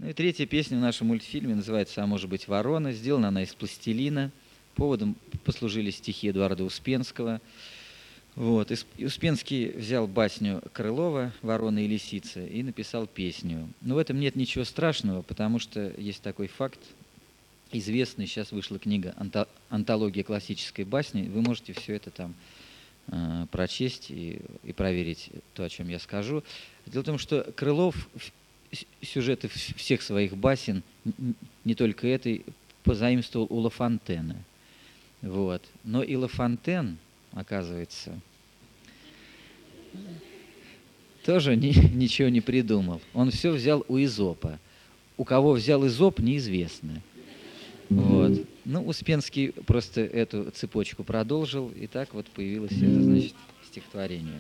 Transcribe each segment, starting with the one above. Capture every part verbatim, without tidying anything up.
Ну и третья песня в нашем мультфильме называется «А может быть, ворона». Сделана она из пластилина. Поводом послужили стихи Эдуарда Успенского. Вот. Успенский взял басню Крылова «Ворона и лисица» и написал песню. Но в этом нет ничего страшного, потому что есть такой факт известный. Сейчас вышла книга «Антология классической басни». Вы можете все это там э, прочесть и, и проверить то, о чем я скажу. Дело в том, что Крылов сюжеты всех своих басен, не только этой, позаимствовал у Ла Фонтена. Вот. Но и Ла Фонтен, оказывается, тоже ни, ничего не придумал. Он все взял у Эзопа. У кого взял Эзоп, неизвестно. Вот. Ну, Успенский просто эту цепочку продолжил, и так вот появилось это, значит, стихотворение.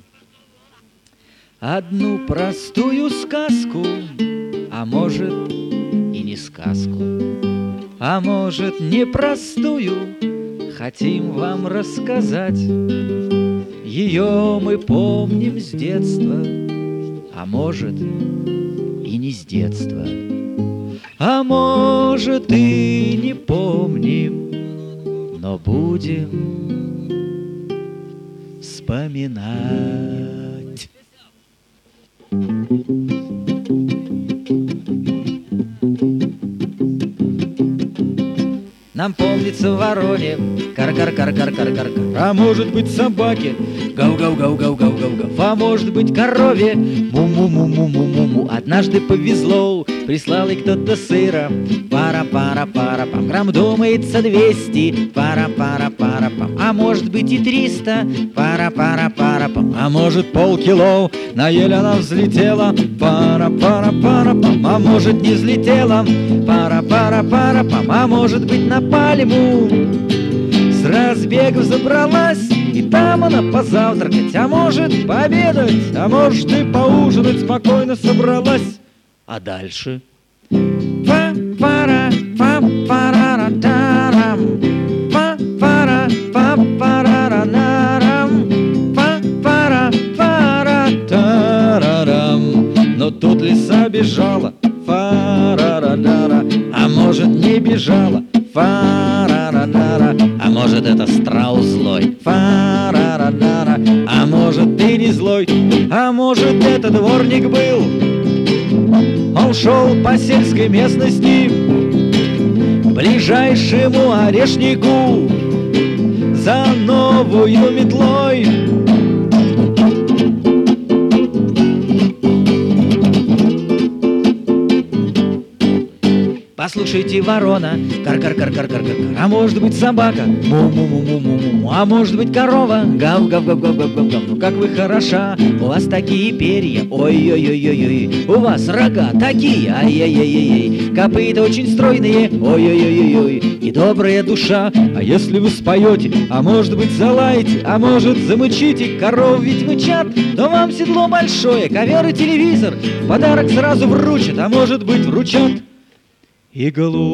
Одну простую сказку, а может и не сказку, а может непростую, хотим вам рассказать. Ее мы помним с детства, а может и не с детства, а может и не помним, но будем вспоминать. Нам помнится в вороне кар-кар-кар-кар-кар-кар, а может быть собаке гав-гав-гав-гав-гав-гав, а может быть корове му-му-му-му-му-му-му. Однажды повезло, прислал ей кто-то сыра, пара-пара-пара-пам, грамм думается двести, пара-пара-пара-пам, а может быть и триста, пара-пара-пара-пам, а может полкило, на ель она взлетела, пара-пара-пара-пам, а может не взлетела, пара-пара-пара-пам, а может быть на пальму с разбегу забралась, и там она позавтракать, а может пообедать, а может и поужинать спокойно собралась. А дальше? Па-пара-па-парара-тарам, па-пара-па-парара-нарам, па-пара-пара-тарарам. Но тут лиса бежала, фа-ра-ра-ра-ра, а может не бежала, фа-ра-ра-ра-ра, а может это страус злой, фа-ра-ра-ра-ра, а может ты не злой, а может это дворник был. Он шел по сельской местности к ближайшему орешнику за новую метлой. Послушайте, ворона, кар-кар-кар-кар-кар-кар, а может быть собака, му-му-му-му-му-му, а может быть корова, гав-гав-гав-гав-гав-гав. Ну как вы хороша, у вас такие перья, ой-ой-ой-ой-ой, у вас рога такие, ай-яй-яй-яй, копыта очень стройные, ой-ой-ой-ой, и добрая душа. А если вы споете, а может быть залаете, а может замычите, коров ведь мычат, то вам седло большое, ковер и телевизор в подарок сразу вручат, а может быть вручат. И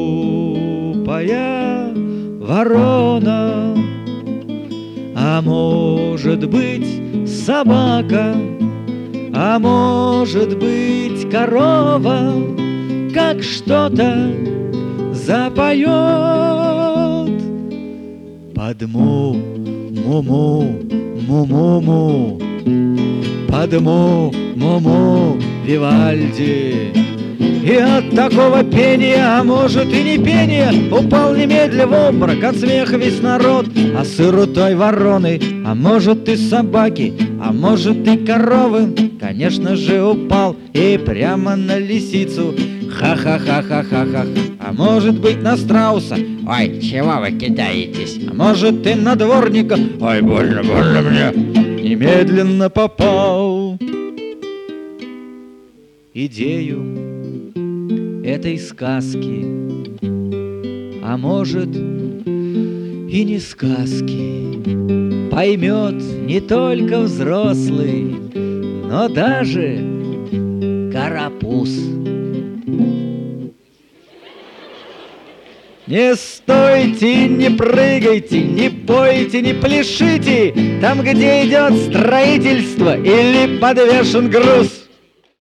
глупая ворона, а может быть собака, а может быть корова, как что-то запоет под му-му-му-му-му, под му-му-му Вивальди. И от такого пения, а может и не пения, упал немедля в обморок от смеха весь народ. А сыру той вороны, а может и собаки, а может и коровы, конечно же упал и прямо на лисицу. Ха-ха-ха-ха-ха-ха. А может быть на страуса, ой, чего вы кидаетесь? А может и на дворника, ой, больно, больно мне, немедленно попал. Идею этой сказки, а может и не сказки, поймет не только взрослый, но даже карапуз. Не стойте, не прыгайте, не пойте, не пляшите там, где идет строительство или подвешен груз.